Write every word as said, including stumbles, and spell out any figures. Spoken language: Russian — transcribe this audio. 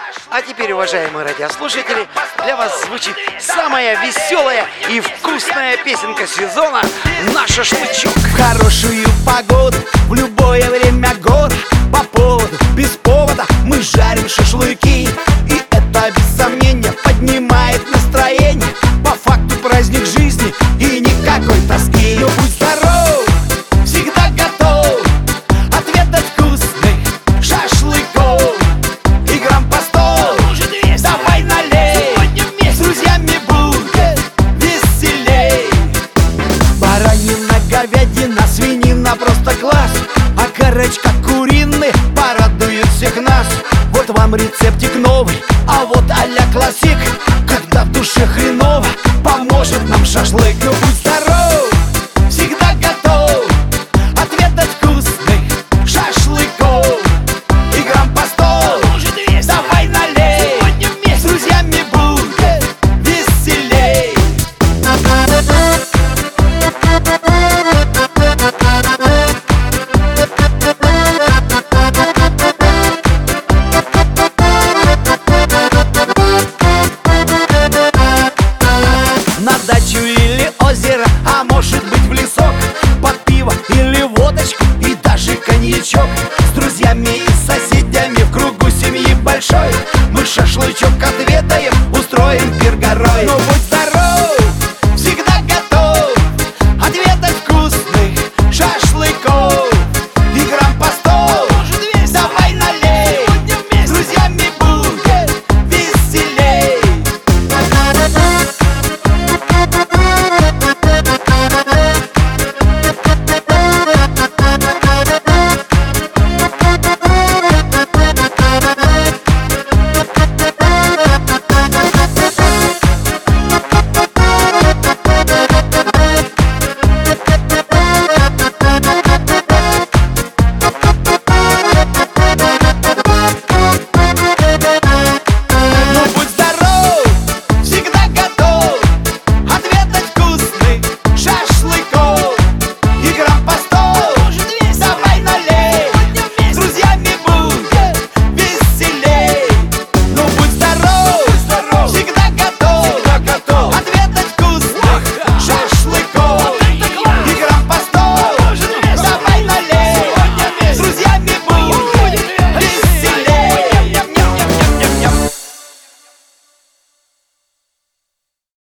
А теперь, уважаемые радиослушатели, для вас звучит самая веселая и вкусная песенка сезона «На шашлычок». В хорошую погоду, в любое время года, по поводу, без повода мы жарим шашлыки. И это без сомнения поднимает настроение. По факту праздник жизни и никакой тоски. Но будь здоров, всегда готов отведать вкусных шашлыков. Играм по стол, давай налей, с друзьями будет веселей. Баранина, говядина, свинина, просто класс. А корочка куриные порадует всех нас. Вот вам рецептик новый, а вот а-ля